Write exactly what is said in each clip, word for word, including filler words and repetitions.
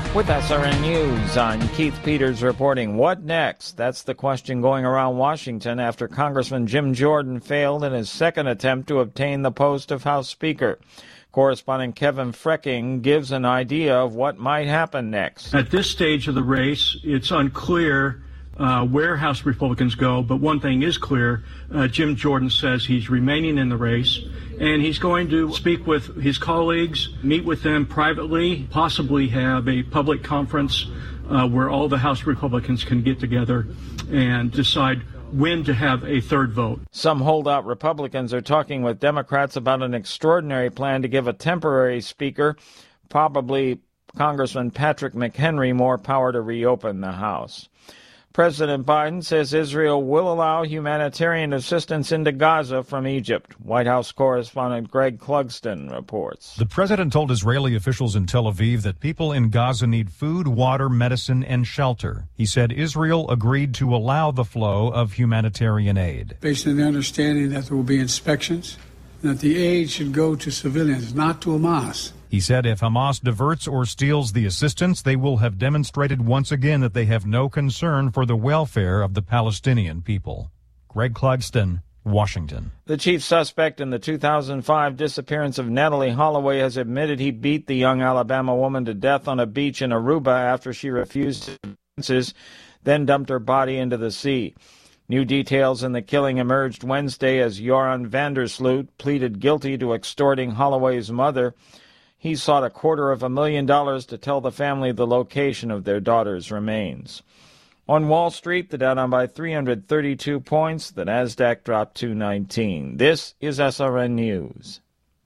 With S R N News, I'm Keith Peters reporting. What next? That's the question going around Washington after Congressman Jim Jordan failed in his second attempt to obtain the post of House Speaker. Correspondent Kevin Frecking gives an idea of what might happen next. At this stage of the race, it's unclear uh, where House Republicans go, but one thing is clear. Uh, Jim Jordan says he's remaining in the race, and he's going to speak with his colleagues, meet with them privately, possibly have a public conference uh, where all the House Republicans can get together and decide when to have a third vote. Some holdout Republicans are talking with Democrats about an extraordinary plan to give a temporary speaker, probably Congressman Patrick McHenry, more power to reopen the House. President Biden says Israel will allow humanitarian assistance into Gaza from Egypt. White House correspondent Greg Clugston reports. The president told Israeli officials in Tel Aviv that people in Gaza need food, water, medicine, and shelter. He said Israel agreed to allow the flow of humanitarian aid. Based on the understanding that there will be inspections, and that the aid should go to civilians, not to Hamas. He said if Hamas diverts or steals the assistance, they will have demonstrated once again that they have no concern for the welfare of the Palestinian people. Greg Clugston, Washington. The chief suspect in the two thousand five disappearance of Natalie Holloway has admitted he beat the young Alabama woman to death on a beach in Aruba after she refused to, then dumped her body into the sea. New details in the killing emerged Wednesday as Joran Vandersloot pleaded guilty to extorting Holloway's mother. He sought a quarter of a million dollars to tell the family the location of their daughter's remains. On Wall Street, the Dow down by three hundred thirty-two points. The Nasdaq dropped two nineteen. This is S R N News.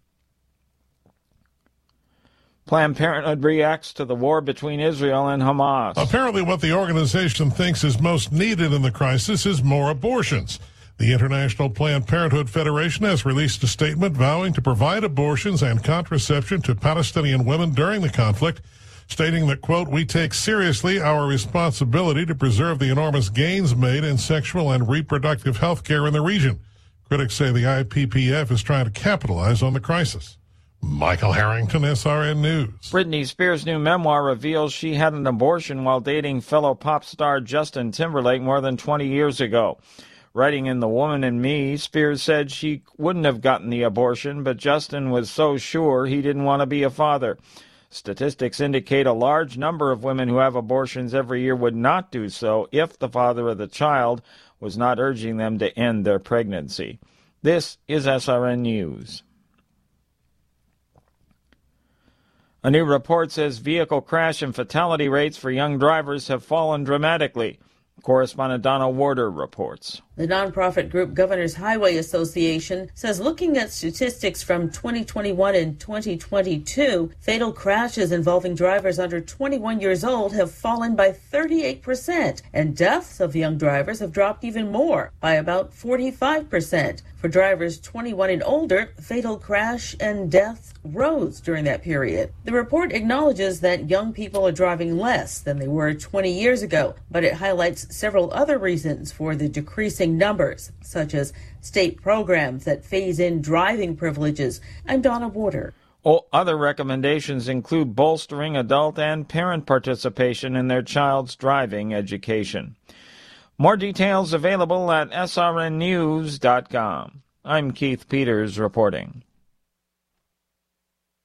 Planned Parenthood reacts to the war between Israel and Hamas. Apparently what the organization thinks is most needed in the crisis is more abortions. The International Planned Parenthood Federation has released a statement vowing to provide abortions and contraception to Palestinian women during the conflict, stating that, quote, we take seriously our responsibility to preserve the enormous gains made in sexual and reproductive health care in the region. Critics say the I P P F is trying to capitalize on the crisis. Michael Harrington, S R N News. Britney Spears' new memoir reveals she had an abortion while dating fellow pop star Justin Timberlake more than twenty years ago. Writing in The Woman in Me, Spears said she wouldn't have gotten the abortion, but Justin was so sure he didn't want to be a father. Statistics indicate a large number of women who have abortions every year would not do so if the father of the child was not urging them to end their pregnancy. This is S R N News. A new report says vehicle crash and fatality rates for young drivers have fallen dramatically. Correspondent Donna Warder reports. The nonprofit group Governors Highway Association says looking at statistics from twenty twenty-one and twenty twenty-two, fatal crashes involving drivers under twenty-one years old have fallen by thirty-eight percent, and deaths of young drivers have dropped even more, by about forty-five percent. For drivers twenty-one and older, fatal crash and deaths rose during that period. The report acknowledges that young people are driving less than they were twenty years ago, but it highlights several other reasons for the decreasing numbers, such as state programs that phase in driving privileges. I'm Donna Warder. Oh, other recommendations include bolstering adult and parent participation in their child's driving education. More details available at S R N news dot com. I'm Keith Peters reporting.